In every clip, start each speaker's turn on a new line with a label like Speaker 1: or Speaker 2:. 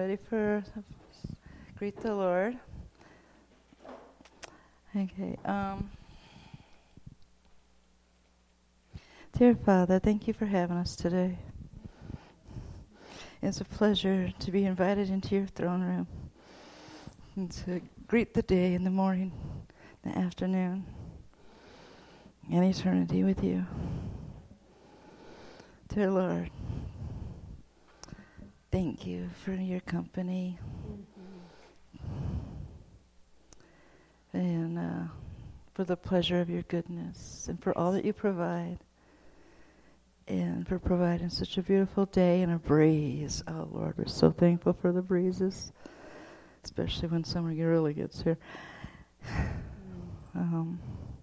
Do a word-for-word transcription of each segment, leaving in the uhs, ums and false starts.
Speaker 1: ready for Greet the Lord. Okay. Um, dear Father, thank you for having us today. It's a pleasure to be invited into your throne room and to greet the day in the morning, the afternoon, and eternity with you. Dear Lord, thank you for your company. Mm-hmm. And uh, for the pleasure of your goodness and for all that you provide. And for providing such a beautiful day and a breeze. Oh, Lord, we're so thankful for the breezes, especially when summer really gets here. um,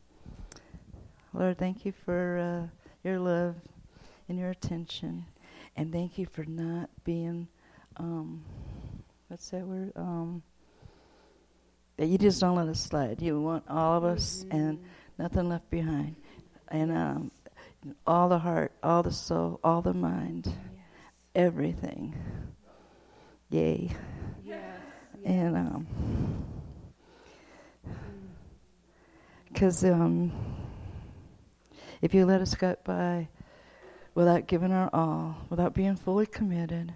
Speaker 1: Lord, thank you for uh, your love and your attention. And thank you for not being, um, what's that word? Um, that you just don't let us slide. You want all of us mm-hmm. and nothing left behind. And um, all the heart, all the soul, all the mind, yes. everything. Yay. Yes, yes. And, um, because um, if you let us get by without giving our all, without being fully committed,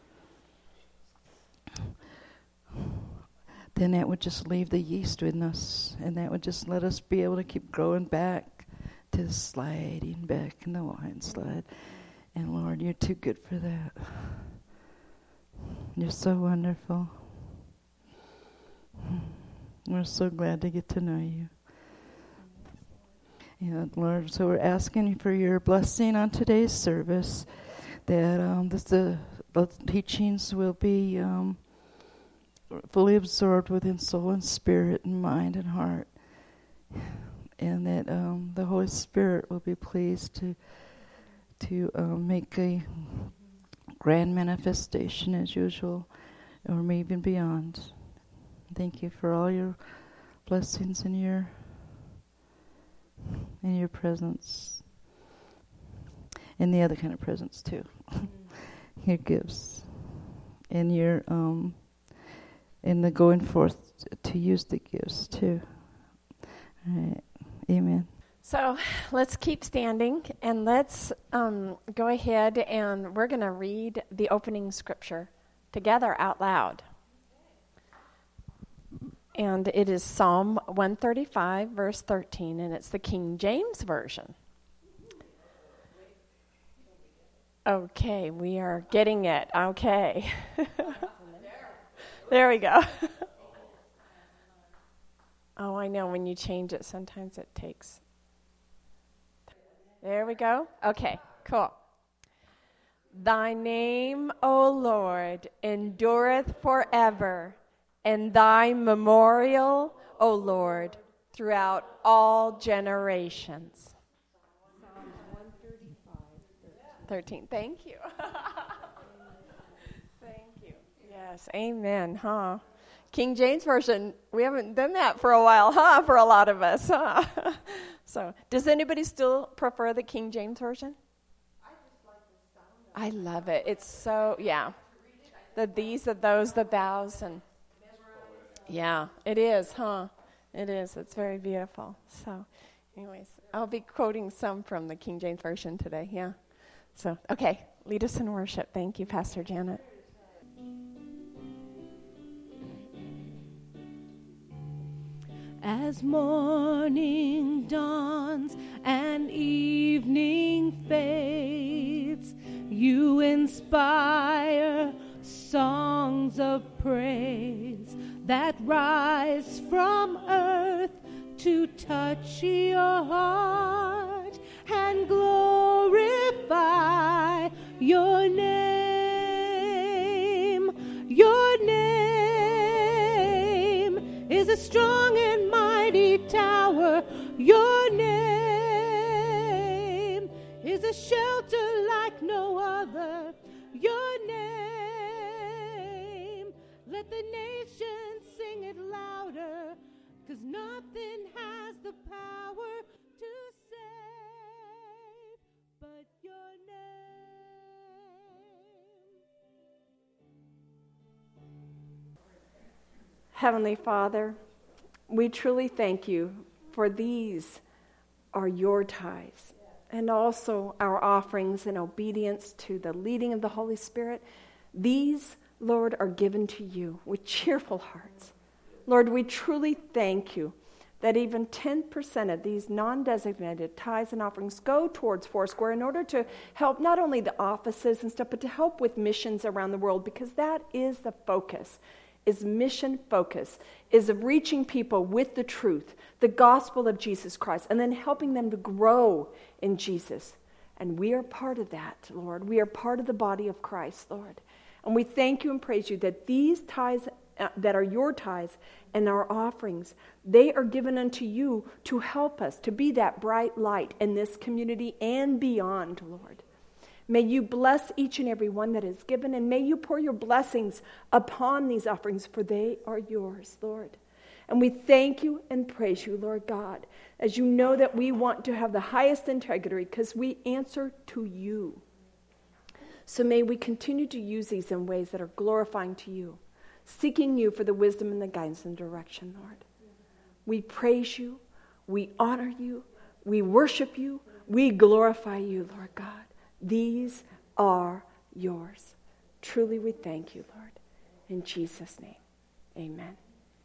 Speaker 1: then that would just leave the yeast within us, and that would just let us be able to keep growing back to the sliding back in the wine slide. And Lord, you're too good for that. You're so wonderful. We're so glad to get to know you. Yeah, Lord, so we're asking for your blessing on today's service, that um, this, the, the teachings will be um, fully absorbed within soul and spirit and mind and heart, and that um, the Holy Spirit will be pleased to to um, make a grand manifestation as usual, or maybe even beyond. Thank you for all your blessings in your in your presence, and the other kind of presence too. Your gifts, and your um, and the going forth to use the gifts too. All right. Amen.
Speaker 2: So let's keep standing, and let's um, go ahead, and we're going to read the opening scripture together out loud. And it is Psalm one thirty-five, verse thirteen, and it's the King James Version. Okay, we are getting it. Okay. There we go. Oh, I know, when you change it, sometimes it takes. There we go. Okay, cool. Thy name, O Lord, endureth forever, and thy memorial, O Lord, throughout all generations. Psalm one thirty-five, thirteen. Thank you. Thank you. Yes, amen, huh? King James Version, we haven't done that for a while, huh, for a lot of us, huh? So, does anybody still prefer the King James Version? I just like the sound of it. I love it. It's so, yeah. The these, the those, the thous, and yeah, it is, huh? It is. It's very beautiful. So, anyways, I'll be quoting some from the King James Version today, yeah. So, okay, lead us in worship. Thank you, Pastor Janet.
Speaker 3: As morning dawns and evening fades, you inspire songs of praise that rise from earth to touch your heart and glorify your name. Your name is a strong and mighty tower. Your name is a shelter like no other. Your name, let the nations sing it louder, 'cause nothing has the power to save but your name.
Speaker 2: Heavenly Father, we truly thank you for these are your tithes and also our offerings in obedience to the leading of the Holy Spirit. These, Lord, are given to you with cheerful hearts. Lord, we truly thank you that even ten percent of these non-designated tithes and offerings go towards Foursquare in order to help not only the offices and stuff, but to help with missions around the world, because that is the focus, is mission focus, is of reaching people with the truth, the gospel of Jesus Christ, and then helping them to grow in Jesus. And we are part of that, Lord. We are part of the body of Christ, Lord. And we thank you and praise you that these tithes uh, that are your tithes and our offerings, they are given unto you to help us to be that bright light in this community and beyond, Lord. May you bless each and every one that is given, and may you pour your blessings upon these offerings, for they are yours, Lord. And we thank you and praise you, Lord God, as you know that we want to have the highest integrity because we answer to you. So may we continue to use these in ways that are glorifying to you, seeking you for the wisdom and the guidance and direction, Lord. We praise you, we honor you, we worship you, we glorify you, Lord God. These are yours. Truly we thank you, Lord. In Jesus' name, amen.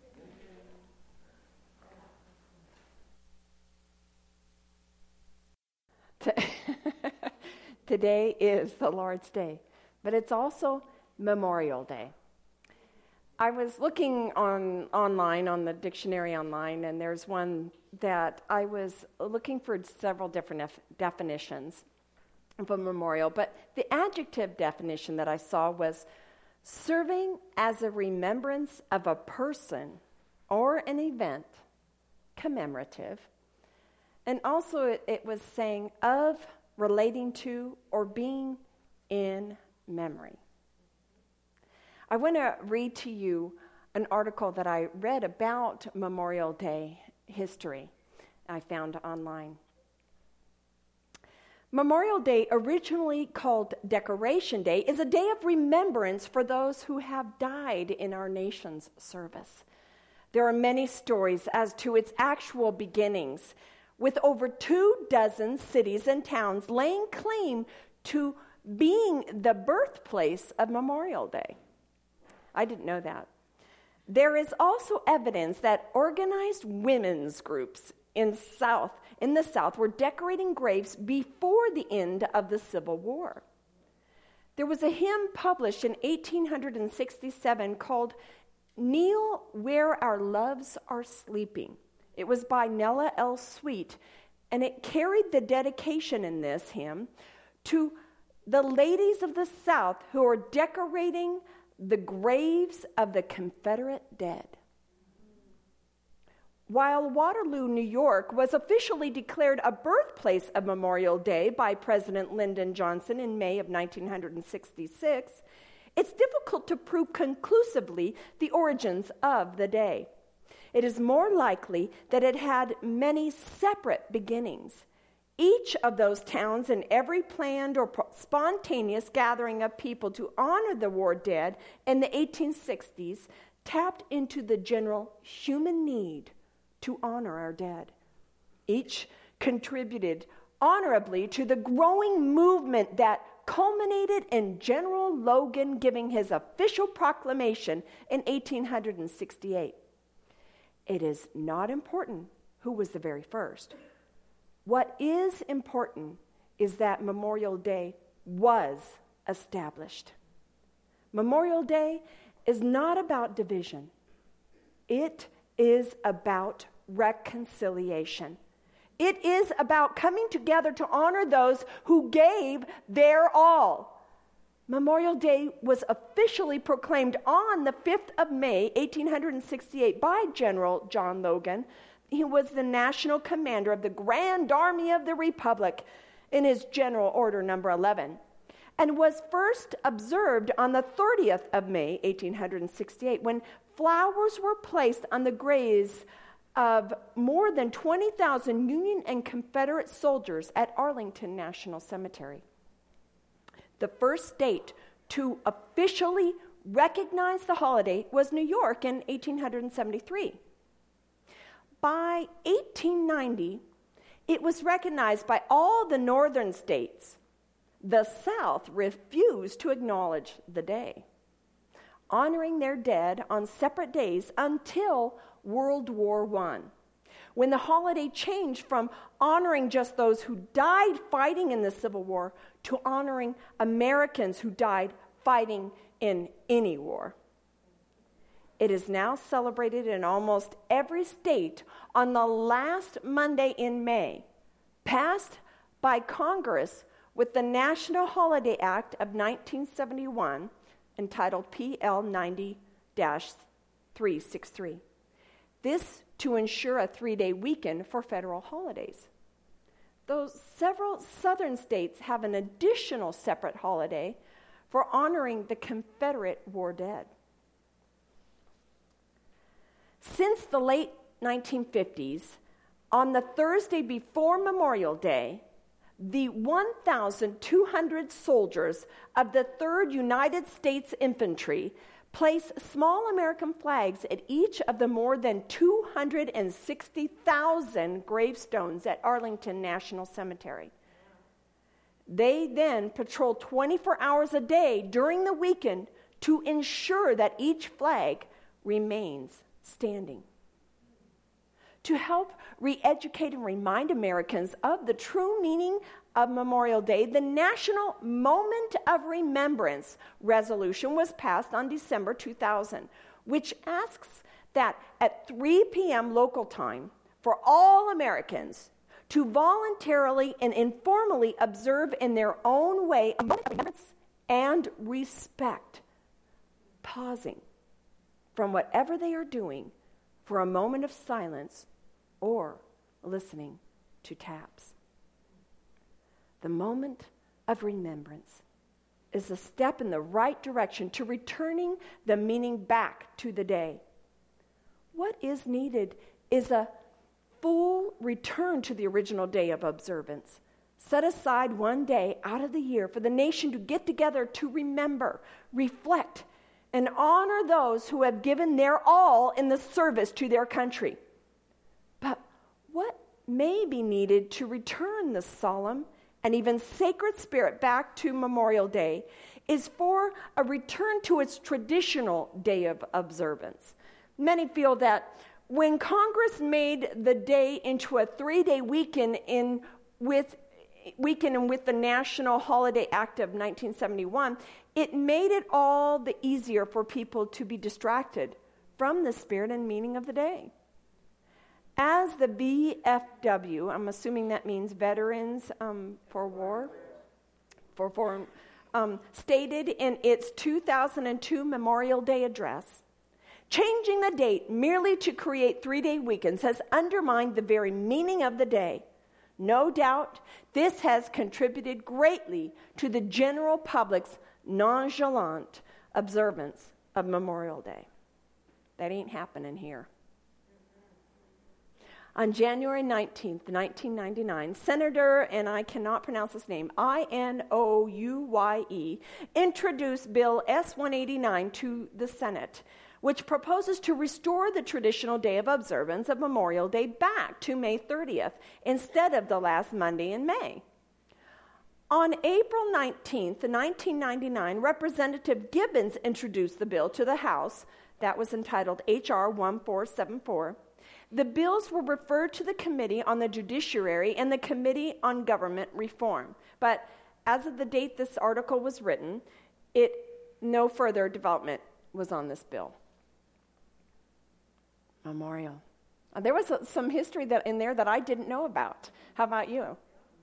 Speaker 2: Today is the Lord's Day, but it's also Memorial Day. I was looking on online, on the dictionary online, and there's one that I was looking for several different def- definitions of a memorial, but the adjective definition that I saw was serving as a remembrance of a person or an event, commemorative, and also it, it was saying of, relating to, or being in memory. I want to read to you an article that I read about Memorial Day history I found online. Memorial Day, originally called Decoration Day, is a day of remembrance for those who have died in our nation's service. There are many stories as to its actual beginnings, with over two dozen cities and towns laying claim to being the birthplace of Memorial Day. I didn't know that. There is also evidence that organized women's groups in South, in the South were decorating graves before the end of the Civil War. There was a hymn published in eighteen sixty-seven called "Kneel Where Our Loves Are Sleeping." It was by Nella L. Sweet, and it carried the dedication in this hymn to the ladies of the South who are decorating the graves of the Confederate dead. While Waterloo, New York, was officially declared a birthplace of Memorial Day by President Lyndon Johnson in May of nineteen sixty-six, it's difficult to prove conclusively the origins of the day. It is more likely that it had many separate beginnings. Each of those towns and every planned or spontaneous gathering of people to honor the war dead in the eighteen sixties tapped into the general human need to honor our dead. Each contributed honorably to the growing movement that culminated in General Logan giving his official proclamation in eighteen sixty-eight. It is not important who was the very first. What is important is that Memorial Day was established. Memorial Day is not about division. It is about reconciliation. It is about coming together to honor those who gave their all. Memorial Day was officially proclaimed on the fifth of May, eighteen sixty-eight, by General John Logan. He was the national commander of the Grand Army of the Republic in his General Order number eleven, and was first observed on the thirtieth of May, eighteen sixty-eight, when flowers were placed on the graves of more than twenty thousand Union and Confederate soldiers at Arlington National Cemetery. The first state to officially recognized the holiday was New York in eighteen seventy-three. By eighteen ninety, it was recognized by all the northern states. The South refused to acknowledge the day, honoring their dead on separate days until World War One, when the holiday changed from honoring just those who died fighting in the Civil War to honoring Americans who died fighting in any war. It is now celebrated in almost every state on the last Monday in May, passed by Congress with the National Holiday Act of nineteen seventy-one, entitled P L ninety dash three sixty-three. This to ensure a three-day weekend for federal holidays. Though several southern states have an additional separate holiday for honoring the Confederate war dead. Since the late nineteen fifties, on the Thursday before Memorial Day, the one thousand two hundred soldiers of the third United States Infantry place small American flags at each of the more than two hundred sixty thousand gravestones at Arlington National Cemetery. They then patrol twenty-four hours a day during the weekend to ensure that each flag remains standing. To help re-educate and remind Americans of the true meaning of Memorial Day, the National Moment of Remembrance resolution was passed on December two thousand, which asks that at three p.m. local time for all Americans to voluntarily and informally observe in their own way a moment of remembrance and respect, pausing from whatever they are doing for a moment of silence or listening to taps. The moment of remembrance is a step in the right direction to returning the meaning back to the day. What is needed is a full return to the original day of observance. Set aside one day out of the year for the nation to get together to remember, reflect, and honor those who have given their all in the service to their country. But what may be needed to return the solemn and even sacred spirit back to Memorial Day is for a return to its traditional day of observance. Many feel that when Congress made the day into a three-day weekend in with weekend and with the National Holiday Act of nineteen seventy-one, it made it all the easier for people to be distracted from the spirit and meaning of the day. As the V F W, I'm assuming that means Veterans um, for War, for, for um, stated in its two thousand two Memorial Day address, changing the date merely to create three-day weekends has undermined the very meaning of the day. No doubt, this has contributed greatly to the general public's nonchalant observance of Memorial Day. That ain't happening here. On January nineteenth, nineteen ninety-nine, Senator, and I cannot pronounce his name, I N O U Y E, introduced Bill S one eighty-nine to the Senate, which proposes to restore the traditional day of observance of Memorial Day back to May thirtieth instead of the last Monday in May. On April nineteenth, nineteen ninety-nine, Representative Gibbons introduced the bill to the House that was entitled H R fourteen seventy-four. The bills were referred to the Committee on the Judiciary and the Committee on Government Reform. But as of the date this article was written, it no further development was on this bill. Memorial. Uh, there was a, some history that in there that I didn't know about. How about you?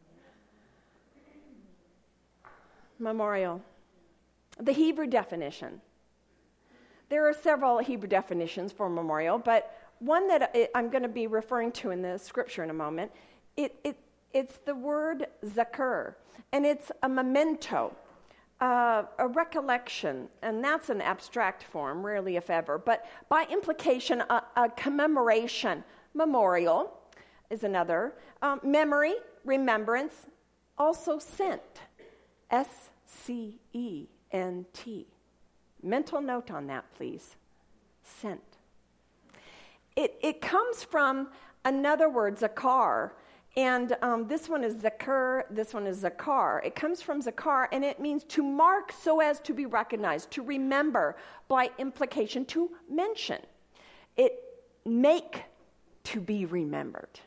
Speaker 2: Memorial. The Hebrew definition. There are several Hebrew definitions for memorial, but one that I'm going to be referring to in the scripture in a moment, it, it, it's the word zakur, and it's a memento, uh, a recollection, and that's an abstract form, rarely if ever, but by implication, a, a commemoration. Memorial is another. Um, memory, remembrance, also scent, S C E N T, Mental note on that, please. Sent. It, it comes from another word, zakar. And um, this one is zakar, this one is zakar. It comes from zakar, and it means to mark so as to be recognized, to remember, by implication, to mention. It make to be remembered.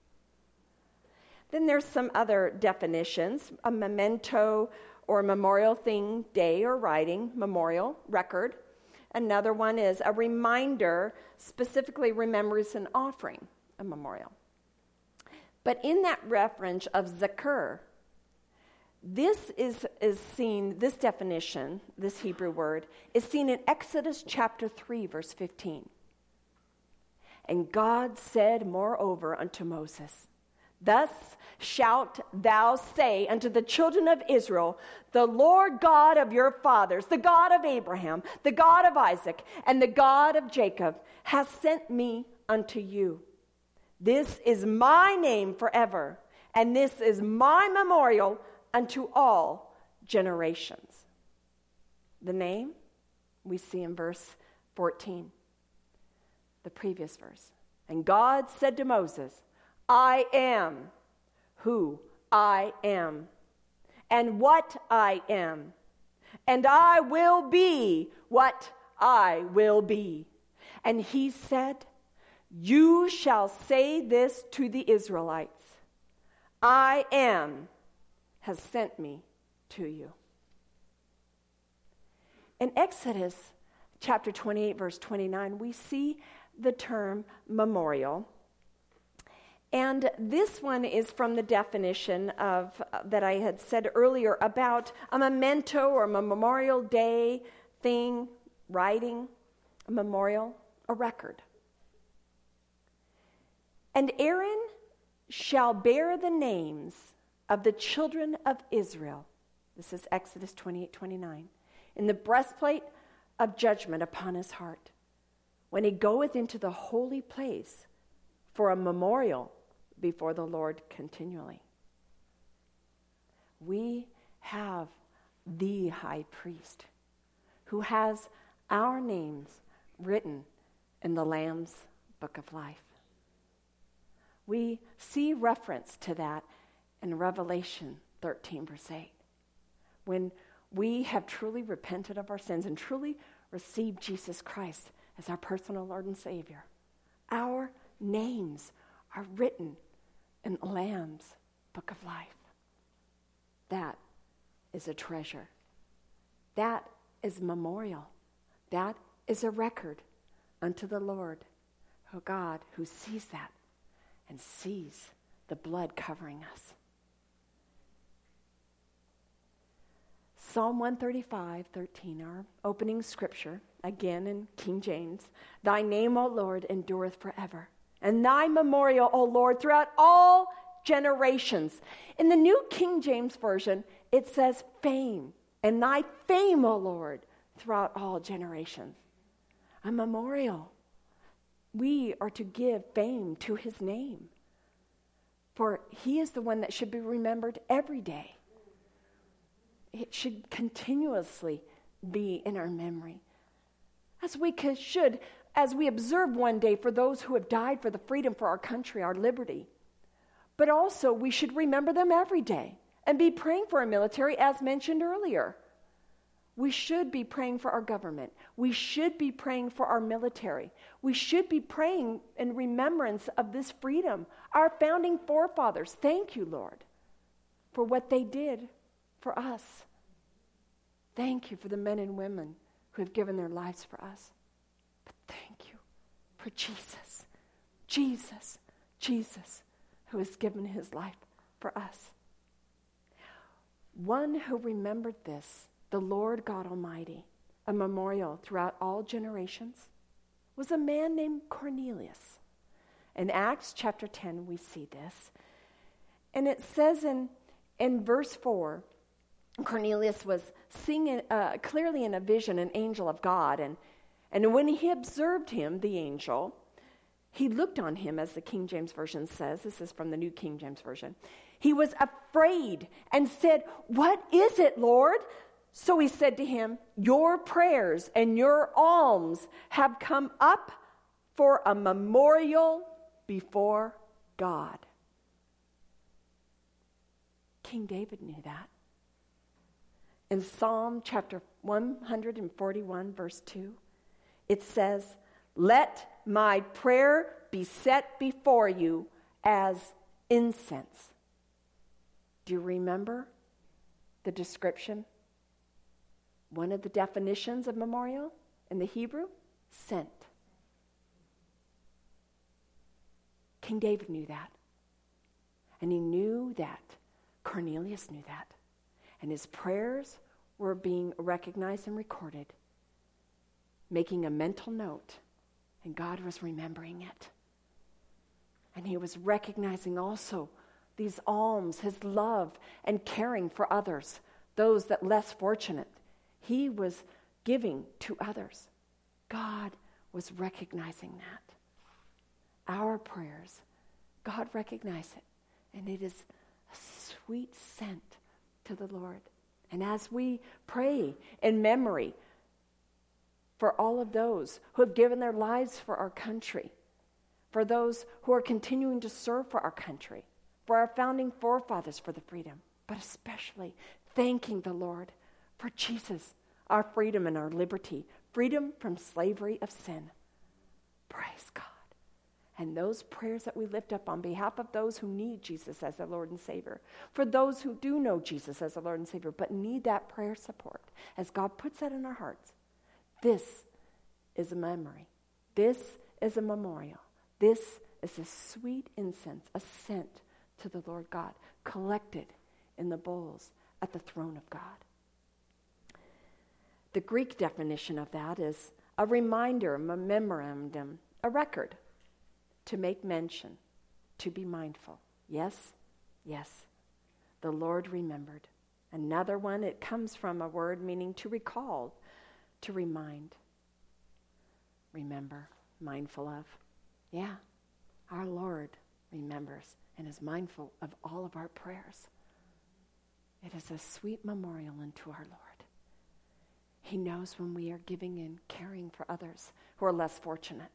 Speaker 2: Then there's some other definitions. A memento or memorial thing, day or writing, memorial, record. Another one is a reminder, specifically remembrance and offering, a memorial. But in that reference of zakar, this is, is seen, this definition, this Hebrew word, is seen in Exodus chapter three, verse fifteen. And God said moreover unto Moses, thus shalt thou say unto the children of Israel, the Lord God of your fathers, the God of Abraham, the God of Isaac, and the God of Jacob, hath sent me unto you. This is my name forever, and this is my memorial unto all generations. The name we see in verse fourteen, the previous verse. And God said to Moses, I am who I am, and what I am, and I will be what I will be. And he said, you shall say this to the Israelites, I am has sent me to you. In Exodus chapter twenty-eight, verse twenty-nine, we see the term memorial. And this one is from the definition of uh, that I had said earlier about a memento or a memorial day thing, writing, a memorial, a record. And Aaron shall bear the names of the children of Israel. This is Exodus twenty-eight twenty-nine. In the breastplate of judgment upon his heart, when he goeth into the holy place for a memorial before the Lord continually. We have the high priest who has our names written in the Lamb's book of life. We see reference to that in Revelation thirteen, verse eight. When we have truly repented of our sins and truly received Jesus Christ as our personal Lord and Savior, our names are written in the Lamb's book of life. That is a treasure. That is a memorial. That is a record unto the Lord, oh God, who sees that and sees the blood covering us. Psalm one thirty-five, thirteen, our opening scripture, again in King James. Thy name, O Lord, endureth forever, and thy memorial, O Lord, throughout all generations. In the New King James Version, it says fame, and thy fame, O Lord, throughout all generations. A memorial. We are to give fame to his name, for he is the one that should be remembered every day. It should continuously be in our memory. As we could, should, as we observe one day for those who have died for the freedom for our country, our liberty. But also we should remember them every day and be praying for our military, as mentioned earlier. We should be praying for our government. We should be praying for our military. We should be praying in remembrance of this freedom. Our founding forefathers, thank you, Lord, for what they did for us. Thank you for the men and women who have given their lives for us. But thank you for Jesus, Jesus, Jesus, who has given his life for us. One who remembered this, the Lord God Almighty, a memorial throughout all generations, was a man named Cornelius. In Acts chapter ten, we see this. And it says in, in verse four, Cornelius was seeing uh, clearly in a vision an angel of God. And, and when he observed him, the angel, he looked on him, as the King James Version says. This is from the New King James Version. He was afraid and said, "What is it, Lord?" So he said to him, your prayers and your alms have come up for a memorial before God. King David knew that. In Psalm chapter one forty-one, verse two, it says, let my prayer be set before you as incense. Do you remember the description? One of the definitions of memorial in the Hebrew? Sent. King David knew that. And he knew that. Cornelius knew that. And his prayers were being recognized and recorded, making a mental note. And God was remembering it. And he was recognizing also these alms, his love and caring for others, those that less fortunate. He was giving to others. God was recognizing that. Our prayers, God recognizes it. And it is a sweet scent to the Lord. And as we pray in memory for all of those who have given their lives for our country, for those who are continuing to serve for our country, for our founding forefathers for the freedom, but especially thanking the Lord for Jesus, our freedom and our liberty, freedom from slavery of sin. Praise God. And those prayers that we lift up on behalf of those who need Jesus as their Lord and Savior, for those who do know Jesus as their Lord and Savior, but need that prayer support, as God puts that in our hearts, this is a memory. This is a memorial. This is a sweet incense, a scent to the Lord God, collected in the bowls at the throne of God. The Greek definition of that is a reminder, a memorandum, a record, to make mention, to be mindful. Yes, yes, the Lord remembered. Another one, it comes from a word meaning to recall, to remind, remember, mindful of. Yeah, our Lord remembers and is mindful of all of our prayers. It is a sweet memorial unto our Lord. He knows when we are giving and caring for others who are less fortunate.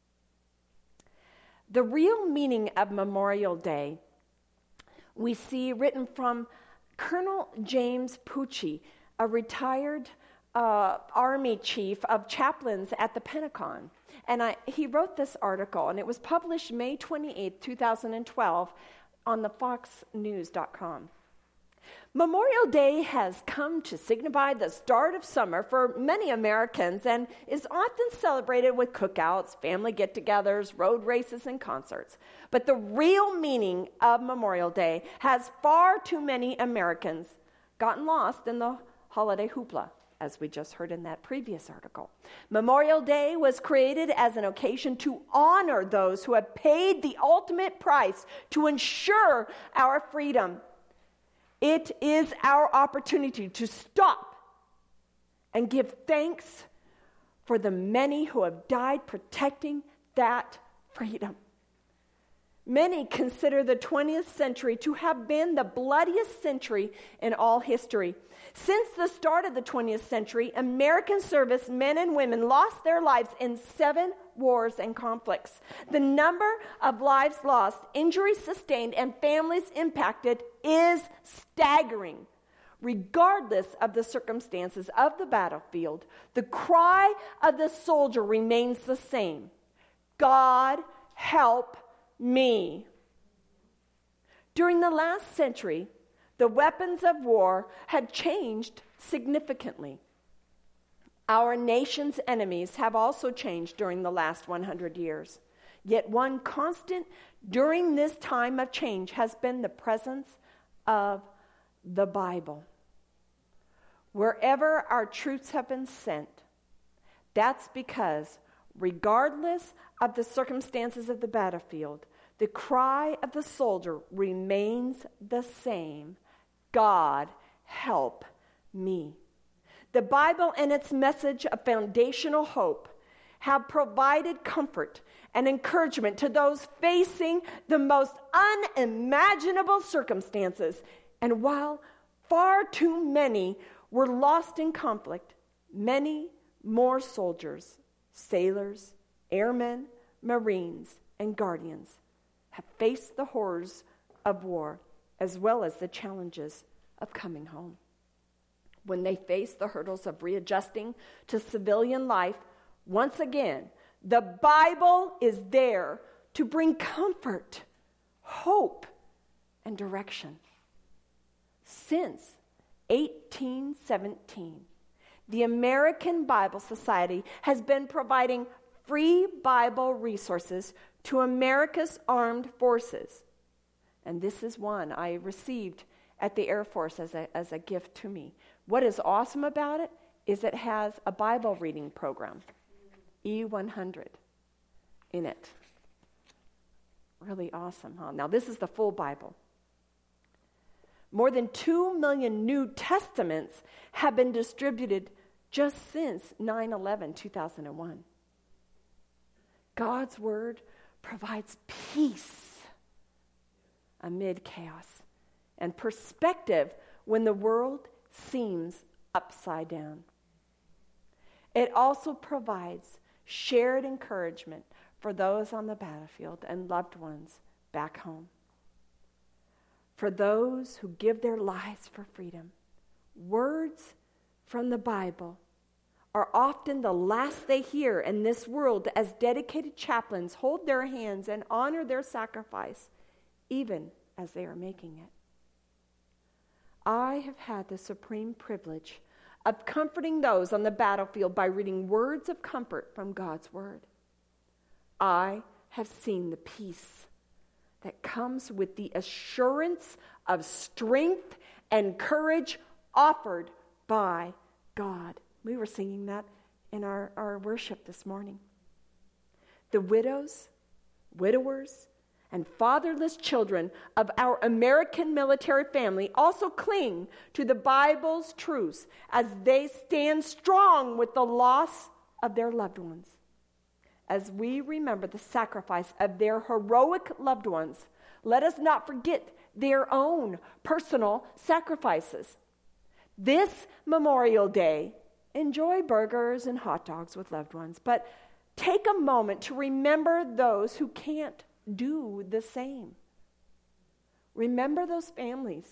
Speaker 2: The real meaning of Memorial Day we see written from Colonel James Pucci, a retired uh, Army chief of chaplains at the Pentagon. And I, he wrote this article, and it was published May twenty-eighth, twenty twelve on the fox news dot com. Memorial Day has come to signify the start of summer for many Americans and is often celebrated with cookouts, family get-togethers, road races, and concerts. But the real meaning of Memorial Day has far too many Americans gotten lost in the holiday hoopla, as we just heard in that previous article. Memorial Day was created as an occasion to honor those who have paid the ultimate price to ensure our freedom. It is our opportunity to stop and give thanks for the many who have died protecting that freedom. Many consider the twentieth century to have been the bloodiest century in all history. Since the start of the twentieth century, American servicemen and women lost their lives in seven wars and conflicts. The number of lives lost, injuries sustained, and families impacted is staggering. Regardless of the circumstances of the battlefield, the cry of the soldier remains the same. God, help me. During the last century, the weapons of war had changed significantly. Our nation's enemies have also changed during the last one hundred years. Yet one constant during this time of change has been the presence of the Bible. Wherever our troops have been sent, that's because regardless of the circumstances of the battlefield, the cry of the soldier remains the same. God, help me. The Bible and its message of foundational hope have provided comfort and encouragement to those facing the most unimaginable circumstances. And while far too many were lost in conflict, many more soldiers, sailors, airmen, Marines, and guardians have faced the horrors of war as well as the challenges of coming home. When they face the hurdles of readjusting to civilian life, once again, the Bible is there to bring comfort, hope, and direction. Since eighteen seventeen, the American Bible Society has been providing free Bible resources to America's armed forces. And this is one I received at the Air Force as a, as a gift to me. What is awesome about it is it has a Bible reading program, E one hundred, in it. Really awesome, huh? Now, this is the full Bible. More than two million New Testaments have been distributed just since nine eleven, two thousand one. God's Word provides peace amid chaos and perspective when the world seems upside down. It also provides shared encouragement for those on the battlefield and loved ones back home. For those who give their lives for freedom, words from the Bible are often the last they hear in this world as dedicated chaplains hold their hands and honor their sacrifice, even as they are making it. I have had the supreme privilege of comforting those on the battlefield by reading words of comfort from God's Word. I have seen the peace that comes with the assurance of strength and courage offered by God. We were singing that in our, our worship this morning. The widows, widowers, and fatherless children of our American military family also cling to the Bible's truths as they stand strong with the loss of their loved ones. As we remember the sacrifice of their heroic loved ones, let us not forget their own personal sacrifices. This Memorial Day, enjoy burgers and hot dogs with loved ones, but take a moment to remember those who can't do the same. Remember those families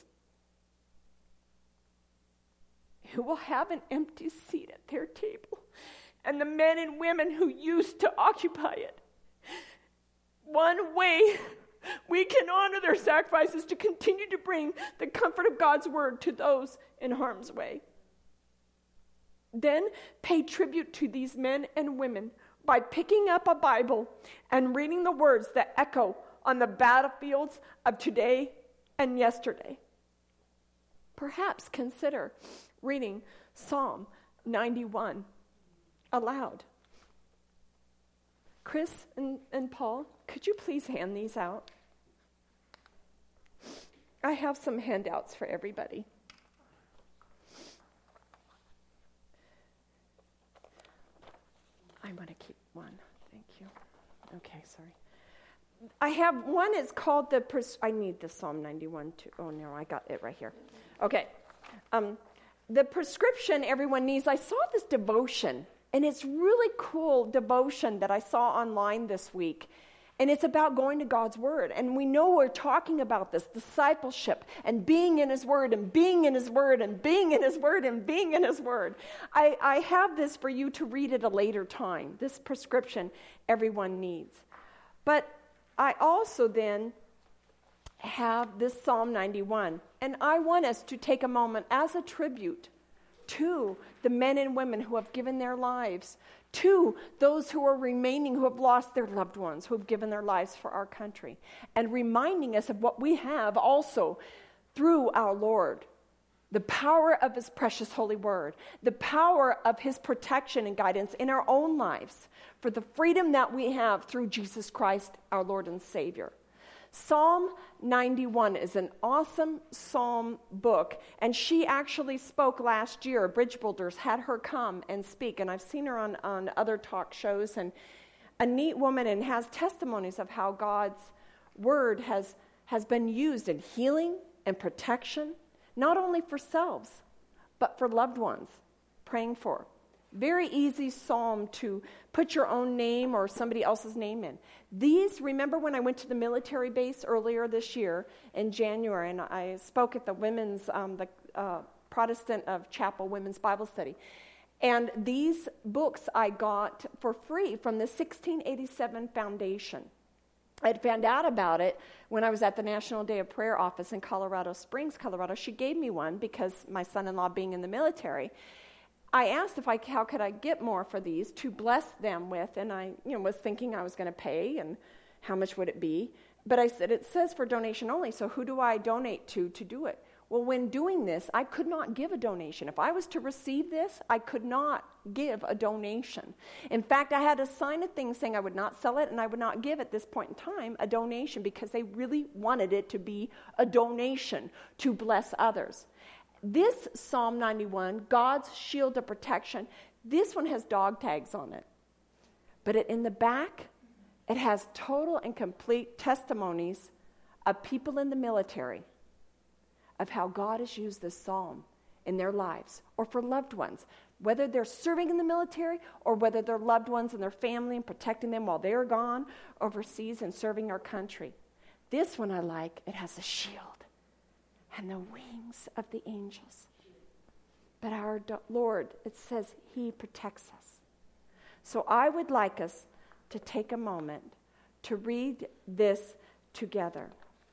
Speaker 2: who will have an empty seat at their table, and the men and women who used to occupy it. One way we can honor their sacrifices to continue to bring the comfort of God's Word to those in harm's way. Then pay tribute to these men and women by picking up a Bible and reading the words that echo on the battlefields of today and yesterday. Perhaps consider reading Psalm ninety-one aloud. Chris and, and Paul, could you please hand these out? I have some handouts for everybody. I'm going to keep one. Thank you. Okay, sorry. I have one. It's called the, pres- I need the Psalm ninety-one too. Oh, no, I got it right here. Okay. Um, the prescription everyone needs, I saw this devotion, and it's really cool devotion that I saw online this week. And it's about going to God's Word. And we know we're talking about this, discipleship, and being in His Word, and being in His Word, and being in His Word, and being in His Word. I, I have this for you to read at a later time, this prescription everyone needs. But I also then have this Psalm ninety-one. And I want us to take a moment as a tribute to the men and women who have given their lives, to those who are remaining, who have lost their loved ones, who have given their lives for our country, and reminding us of what we have also through our Lord, the power of His precious holy word, the power of His protection and guidance in our own lives, for the freedom that we have through Jesus Christ, our Lord and Savior. Psalm ninety-one is an awesome psalm book, and she actually spoke last year. Bridge Builders had her come and speak, and I've seen her on, on other talk shows, and a neat woman, and has testimonies of how God's word has, has been used in healing and protection, not only for selves, but for loved ones, praying for. Very easy psalm to put your own name or somebody else's name in. These, remember when I went to the military base earlier this year in January, and I spoke at the women's, um, the uh, Protestant of Chapel Women's Bible Study. And these books I got for free from the sixteen eighty-seven Foundation. I had found out about it when I was at the National Day of Prayer office in Colorado Springs, Colorado. She gave me one because my son-in-law being in the military. I asked if I, how could I get more for these to bless them with, and I you know, was thinking I was going to pay, and how much would it be? But I said, it says for donation only, so who do I donate to to do it? Well, when doing this, I could not give a donation. If I was to receive this, I could not give a donation. In fact, I had to sign a thing saying I would not sell it and I would not give at this point in time a donation because they really wanted it to be a donation to bless others. This Psalm ninety-one, God's shield of protection, this one has dog tags on it. But it, in the back, it has total and complete testimonies of people in the military of how God has used this psalm in their lives or for loved ones, whether they're serving in the military or whether they're loved ones and their family and protecting them while they're gone overseas and serving our country. This one I like. It has a shield and the wings of the angels. But our do- Lord, it says he protects us. So I would like us to take a moment to read this together.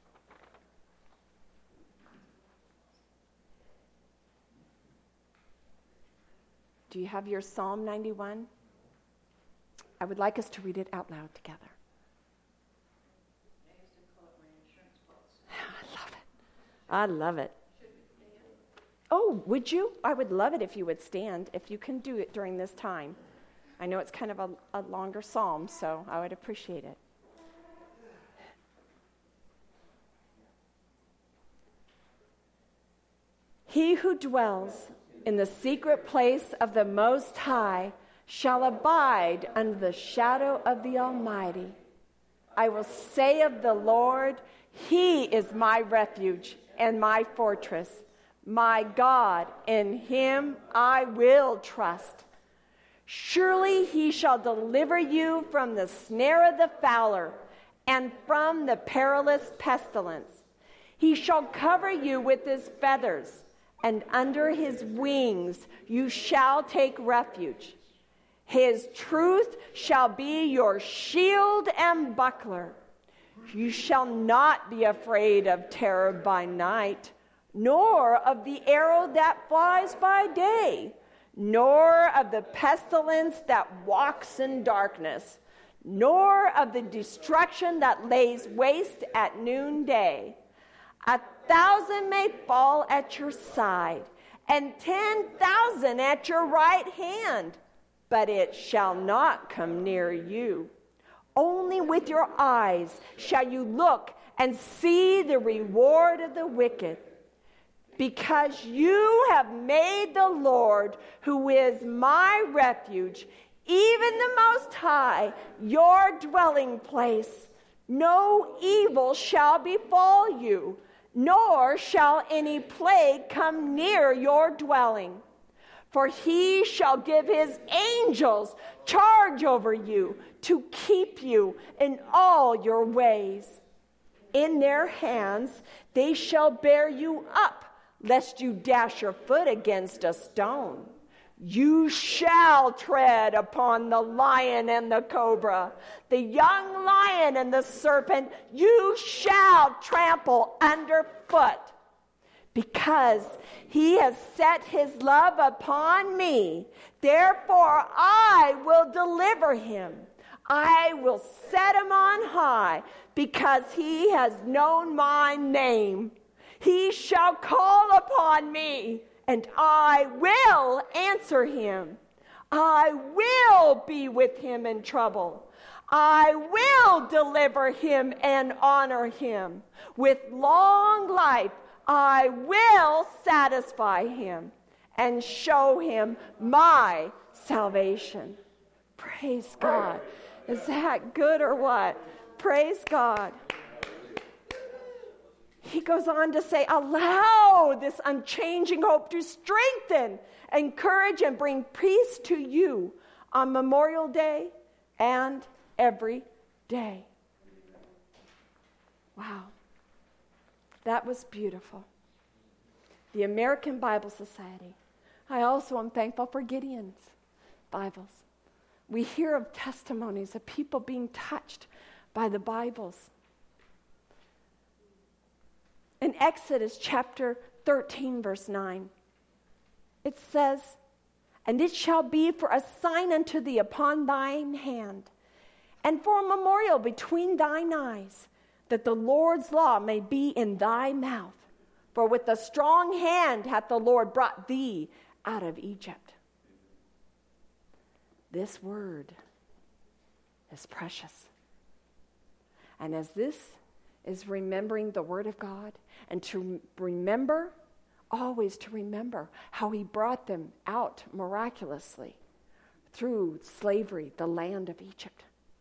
Speaker 2: Do you have your Psalm ninety-one? I would like us to read it out loud together. I love it. I love it. Oh, would you? I would love it if you would stand, if you can do it during this time. I know it's kind of a, a longer psalm, so I would appreciate it. He who dwells in the secret place of the Most High shall abide under the shadow of the Almighty. I will say of the Lord, he is my refuge and my fortress. My God, in him I will trust. Surely he shall deliver you from the snare of the fowler and from the perilous pestilence. He shall cover you with his feathers, and under his wings you shall take refuge. His truth shall be your shield and buckler. You shall not be afraid of terror by night, nor of the arrow that flies by day, nor of the pestilence that walks in darkness, nor of the destruction that lays waste at noonday. A thousand may fall at your side, and ten thousand at your right hand, but it shall not come near you. Only with your eyes shall you look and see the reward of the wicked. Because you have made the Lord, who is my refuge, even the Most High, your dwelling place, no evil shall befall you, nor shall any plague come near your dwelling. For he shall give his angels charge over you to keep you in all your ways. In their hands they shall bear you up, lest you dash your foot against a stone. You shall tread upon the lion and the cobra, the young lion and the serpent, you shall trample underfoot. Because he has set his love upon me, therefore I will deliver him. I will set him on high, because he has known my name. He shall call upon me, and I will answer him. I will be with him in trouble. I will deliver him and honor him. With long life I will satisfy him and show him my salvation. Praise God. Is that good or what? Praise God. he goes on to say, allow this unchanging hope to strengthen, encourage, and bring peace to you on Memorial Day and every day. Wow. That was beautiful. The American Bible Society. I also am thankful for Gideon's Bibles. We hear of testimonies of people being touched by the Bibles. In Exodus chapter thirteen, verse nine, it says, and it shall be for a sign unto thee upon thine hand, and for a memorial between thine eyes, that the Lord's law may be in thy mouth. For with a strong hand hath the Lord brought thee out of Egypt. This word is precious. And as this is remembering the word of God, and to remember, always to remember how he brought them out miraculously through slavery, the land of Egypt.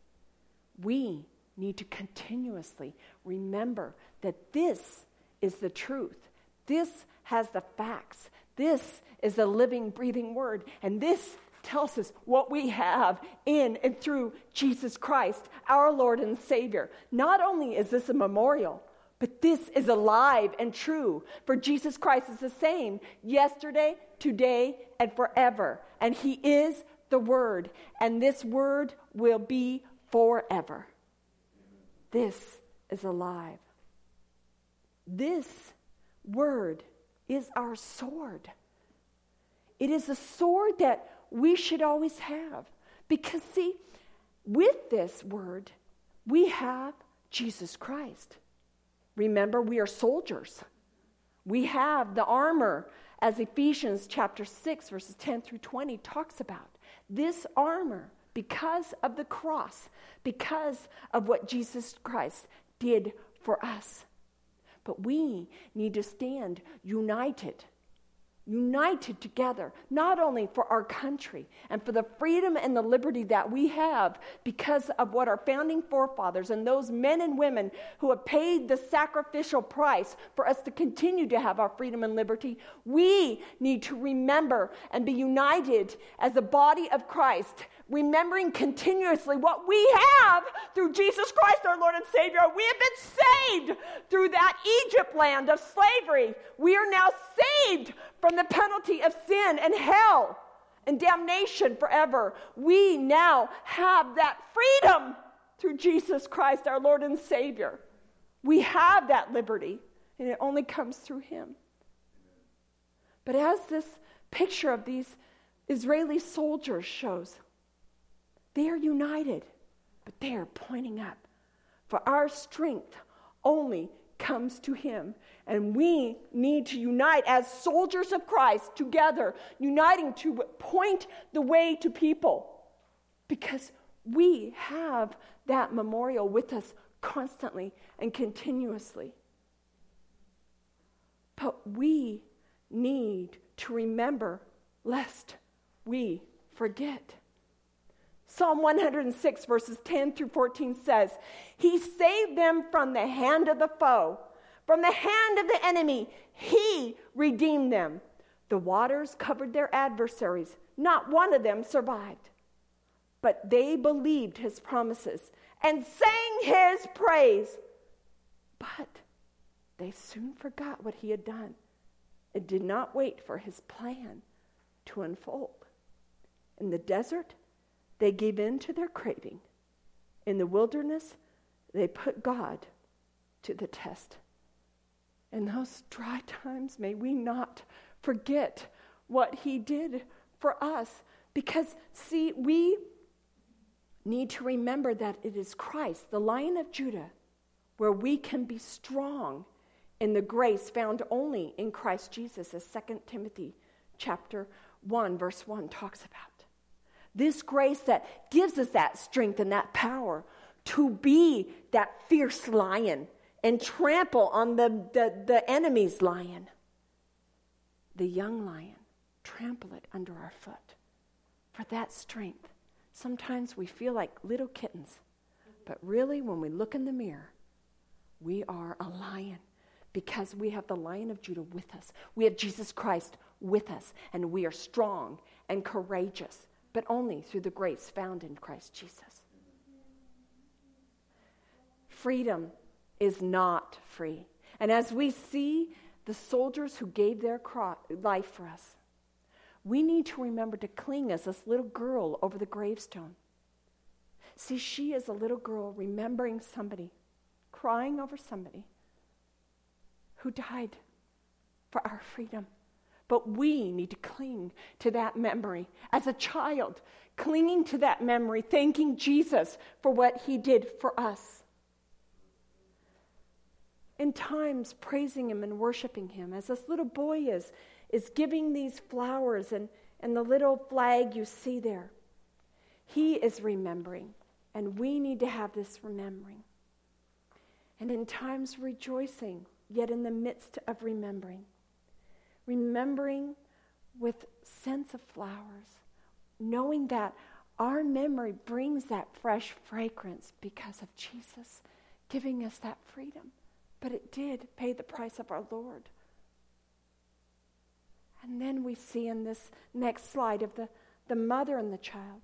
Speaker 2: We need to continuously remember that this is the truth. This has the facts. This is the living, breathing word. And this tells us what we have in and through Jesus Christ, our Lord and Savior. Not only is this a memorial, but this is alive and true. For Jesus Christ is the same yesterday, today, and forever. And he is the Word. And this Word will be forever. This is alive. This Word is our sword. It is a sword that we should always have. Because, see, with this Word, we have Jesus Christ. Remember, we are soldiers. We have the armor, as Ephesians chapter six, verses ten through twenty talks about. This armor, because of the cross, because of what Jesus Christ did for us. But we need to stand united, united together, not only for our country and for the freedom and the liberty that we have because of what our founding forefathers and those men and women who have paid the sacrificial price for us to continue to have our freedom and liberty. We need to remember and be united as the body of Christ, remembering continuously what we have through Jesus Christ, our Lord and Savior. We have been saved through that Egypt land of slavery. We are now saved from the penalty of sin and hell and damnation forever. We now have that freedom through Jesus Christ, our Lord and Savior. We have that liberty, and it only comes through him. But as this picture of these Israeli soldiers shows, they are united, but they are pointing up. For our strength only comes to him. And we need to unite as soldiers of Christ together, uniting to point the way to people. Because we have that memorial with us constantly and continuously. But we need to remember lest we forget. Psalm one hundred six, verses ten through fourteen says, he saved them from the hand of the foe, from the hand of the enemy. He redeemed them. The waters covered their adversaries. Not one of them survived. But they believed his promises and sang his praise. But they soon forgot what he had done and did not wait for his plan to unfold. In the desert, they gave in to their craving. In the wilderness, they put God to the test. In those dry times, may we not forget what he did for us. Because, see, we need to remember that it is Christ, the Lion of Judah, where we can be strong in the grace found only in Christ Jesus, as Second Timothy chapter one, verse one talks about. This grace that gives us that strength and that power to be that fierce lion and trample on the, the, the enemy's lion. The young lion, trample it under our foot. For that strength. Sometimes we feel like little kittens. But really, when we look in the mirror, we are a lion. because we have the Lion of Judah with us. We have Jesus Christ with us, and we are strong and courageous, but only through the grace found in Christ Jesus. Freedom is not free. And as we see the soldiers who gave their cro- life for us, we need to remember to cling as this little girl over the gravestone. See, she is a little girl remembering somebody, crying over somebody who died for our freedom. But we need to cling to that memory as a child, clinging to that memory, thanking Jesus for what he did for us. In times, praising him and worshiping him, as this little boy is, is giving these flowers and, and the little flag you see there. He is remembering, and we need to have this remembering. And in times, rejoicing, yet in the midst of remembering. Remembering with scents of flowers, knowing that our memory brings that fresh fragrance because of Jesus giving us that freedom. But it did pay the price of our Lord. And then we see in this next slide of the, the mother and the child.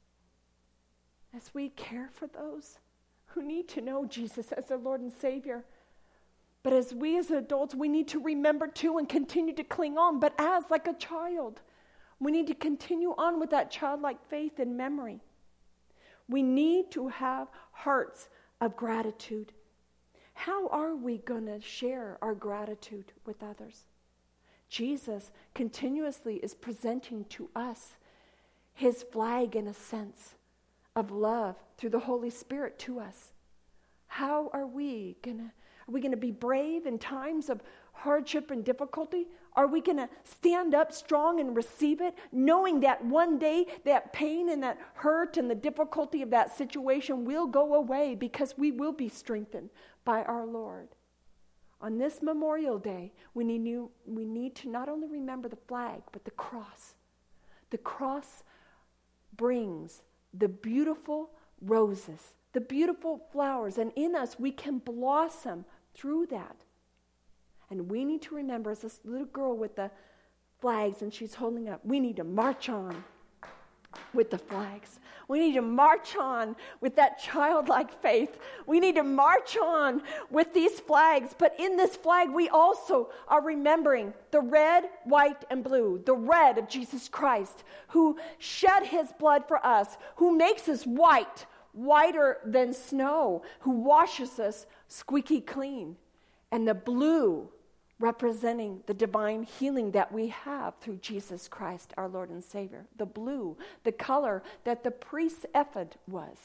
Speaker 2: As we care for those who need to know Jesus as their Lord and Savior. But as we as adults, we need to remember too and continue to cling on. But as like a child, we need to continue on with that childlike faith and memory. We need to have hearts of gratitude. How are we going to share our gratitude with others? Jesus continuously is presenting to us his flag in a sense of love through the Holy Spirit to us. How are we going to, are we going to be brave in times of hardship and difficulty? Are we going to stand up strong and receive it, knowing that one day that pain and that hurt and the difficulty of that situation will go away because we will be strengthened by our Lord? On this Memorial Day, we need, new, we need to not only remember the flag, but the cross. The cross brings the beautiful roses, the beautiful flowers, and in us we can blossom through that. And we need to remember, as this little girl with the flags and she's holding up, we need to march on with the flags. We need to march on with that childlike faith. We need to march on with these flags. But in this flag, we also are remembering the red, white, and blue, the red of Jesus Christ, who shed his blood for us, who makes us white, whiter than snow, who washes us squeaky clean. And the blue representing the divine healing that we have through Jesus Christ, our Lord and Savior. The blue, the color that the priest's ephod was.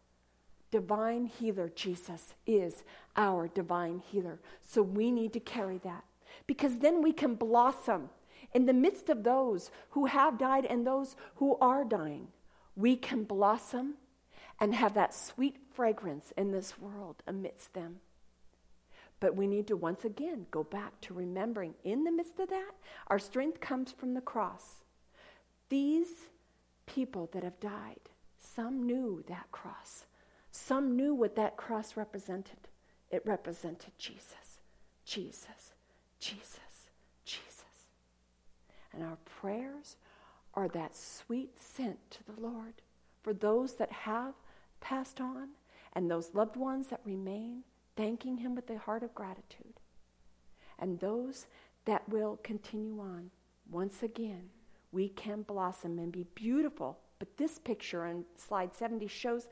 Speaker 2: Divine healer, Jesus is our divine healer. So we need to carry that. Because then we can blossom in the midst of those who have died and those who are dying. We can blossom and have that sweet fragrance in this world amidst them. But we need to once again go back to remembering in the midst of that, our strength comes from the cross. These people that have died, some knew that cross. Some knew what that cross represented. It represented Jesus, Jesus, Jesus, Jesus. And our prayers are that sweet scent to the Lord for those that have passed on and those loved ones that remain, thanking him with a heart of gratitude. And those that will continue on. Once again, we can blossom and be beautiful. But this picture on slide seventy shows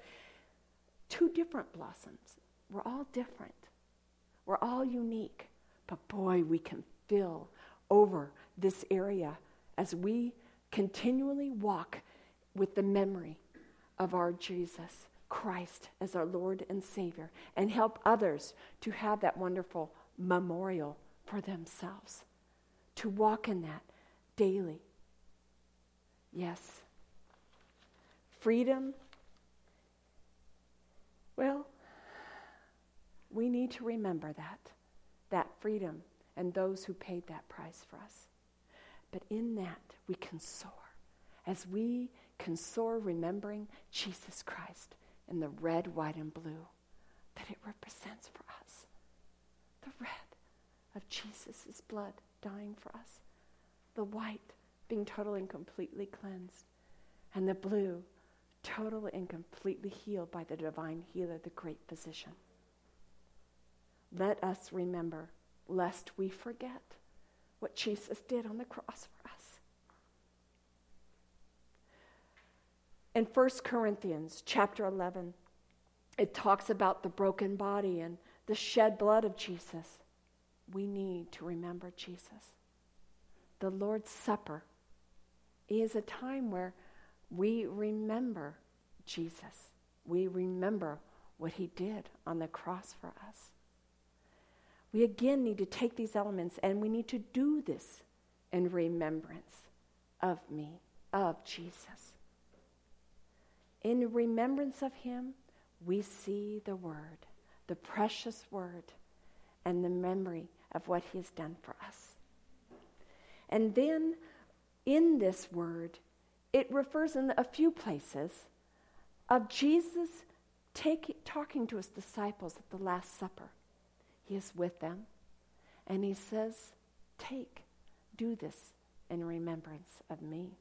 Speaker 2: two different blossoms. We're all different. We're all unique. But boy, we can fill over this area as we continually walk with the memory of our Jesus Christ as our Lord and Savior, and help others to have that wonderful memorial for themselves, to walk in that daily. Yes. Freedom. Well, we need to remember that, that freedom and those who paid that price for us. But in that, we can soar. As we can soar remembering Jesus Christ and the red, white, and blue that it represents for us. The red, of Jesus' blood dying for us. The white being totally and completely cleansed. And the blue totally and completely healed by the divine healer, the great physician. Let us remember, lest we forget what Jesus did on the cross for us. In First Corinthians chapter eleven, it talks about the broken body and the shed blood of Jesus. We need to remember Jesus. The Lord's Supper is a time where we remember Jesus. We remember what he did on the cross for us. We again need to take these elements and we need to do this in remembrance of me, of Jesus. In remembrance of him, we see the word, the precious word, and the memory of what he has done for us. And then in this word, it refers in a few places of Jesus take, talking to his disciples at the Last Supper. He is with them, and he says, take, do this in remembrance of me.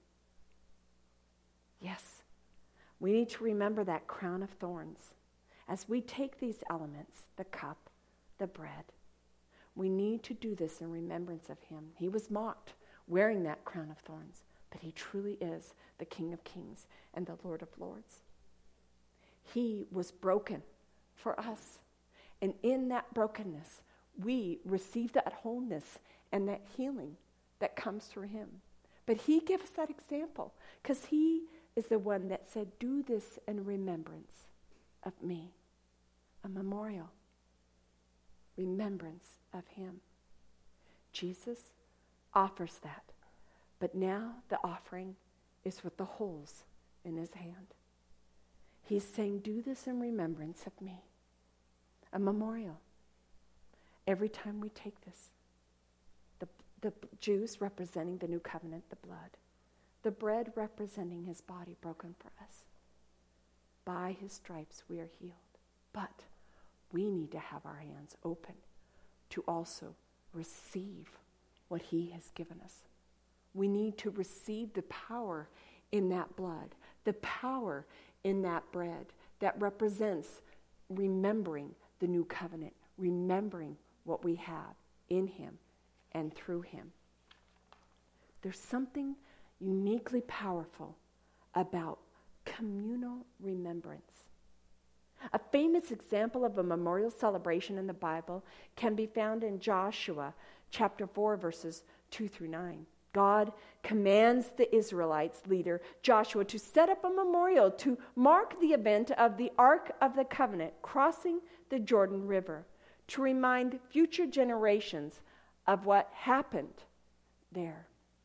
Speaker 2: Yes, we need to remember that crown of thorns. As we take these elements, the cup, the bread, we need to do this in remembrance of him. He was mocked, wearing that crown of thorns, but he truly is the King of Kings and the Lord of Lords. He was broken for us. And in that brokenness, we receive that wholeness and that healing that comes through him. But he gives us that example because he is the one that said, do this in remembrance of me. A memorial. Remembrance of him. Jesus offers that. But now the offering is with the holes in his hand. He's saying, do this in remembrance of me. A memorial. Every time we take this. The, the juice representing the new covenant, the blood. The bread representing his body broken for us. By his stripes we are healed. But we need to have our hands open to also receive what he has given us. We need to receive the power in that blood, the power in that bread that represents remembering the new covenant, remembering what we have in him and through him. There's something uniquely powerful about communal remembrance. A famous example of a memorial celebration in the Bible can be found in Joshua chapter four, verses two through nine. God commands the Israelites leader Joshua to set up a memorial to mark the event of the Ark of the Covenant crossing the Jordan River, to remind future generations of what happened there.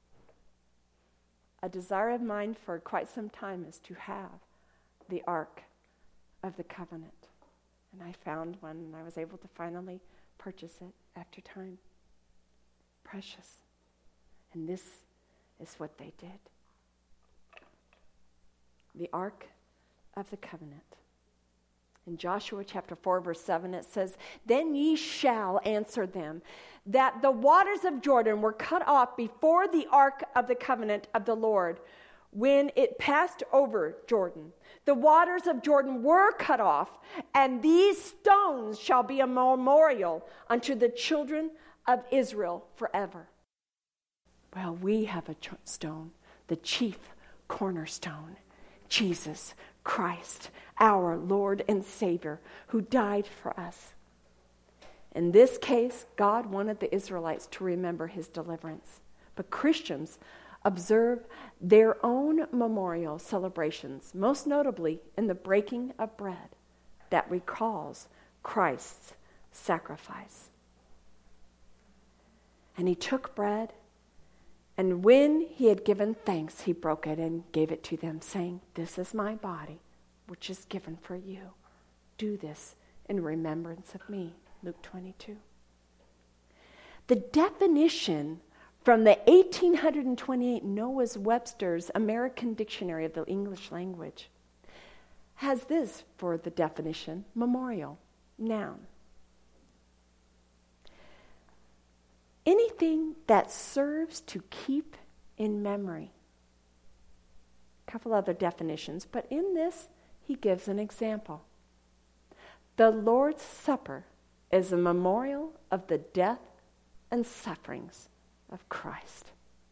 Speaker 2: A desire of mine for quite some time is to have the Ark of the Covenant. And I found one, and I was able to finally purchase it after time. Precious. And this is what they did. The Ark of the Covenant. In Joshua chapter four, verse seven, it says, then ye shall answer them that the waters of Jordan were cut off before the Ark of the Covenant of the Lord when it passed over Jordan. The waters of Jordan were cut off, and these stones shall be a memorial unto the children of Israel forever. Well, we have a ch- stone, the chief cornerstone, Jesus Christ, our Lord and Savior, who died for us. In this case, God wanted the Israelites to remember his deliverance. But Christians observe their own memorial celebrations, most notably in the breaking of bread that recalls Christ's sacrifice. And he took bread, and when he had given thanks, he broke it and gave it to them, saying, this is my body, which is given for you. Do this in remembrance of me. Luke twenty-two. The definition from the eighteen twenty-eight Noah Webster's American Dictionary of the English Language has this for the definition: memorial, noun. anything that serves to keep in memory. A couple other definitions, but in this, he gives an example. The Lord's Supper is a memorial of the death and sufferings of Christ.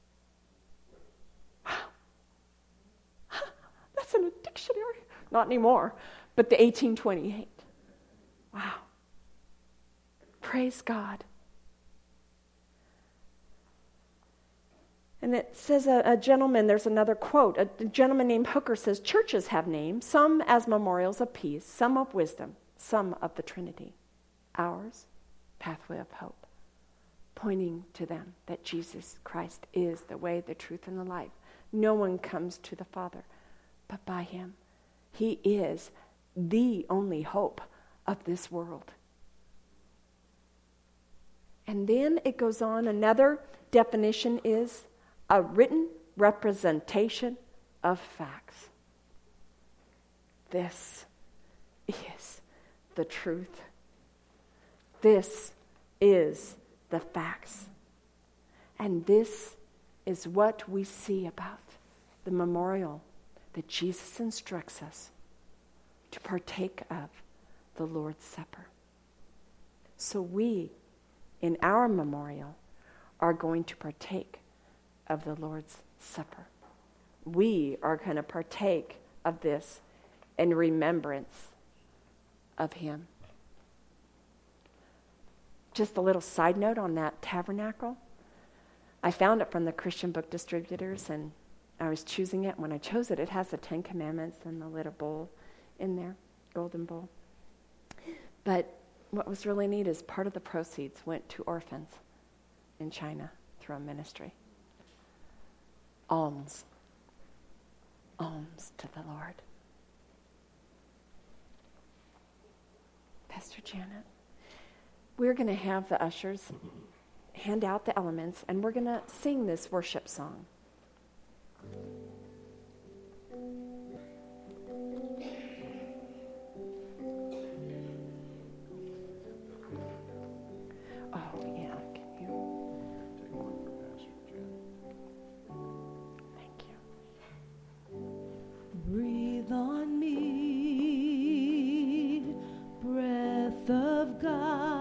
Speaker 2: Wow. That's in a dictionary. Not anymore, but the eighteen twenty-eight. Wow. Praise God. And it says a, a gentleman, there's another quote, a, a gentleman named Hooker says, churches have names, some as memorials of peace, some of wisdom, some of the Trinity. Ours, Pathway of Hope, pointing to them that Jesus Christ is the way, the truth, and the life. No one comes to the Father but by him. He is the only hope of this world. And then it goes on, another definition is a written representation of facts. This is the truth. This is the facts. And this is what we see about the memorial that Jesus instructs us to partake of, the Lord's Supper. So we, in our memorial, are going to partake of the Lord's Supper. We are going to partake of this in remembrance of him. Just a little side note on that tabernacle. I found it from the Christian Book Distributors, and I was choosing it. When I chose it, it has the Ten Commandments and the little bowl in there, golden bowl. But what was really neat is part of the proceeds went to orphans in China through a ministry. Alms. Alms to the Lord. Pastor Janet, we're going to have the ushers hand out the elements, and we're going to sing this worship song.
Speaker 3: Breathe on me, breath of God.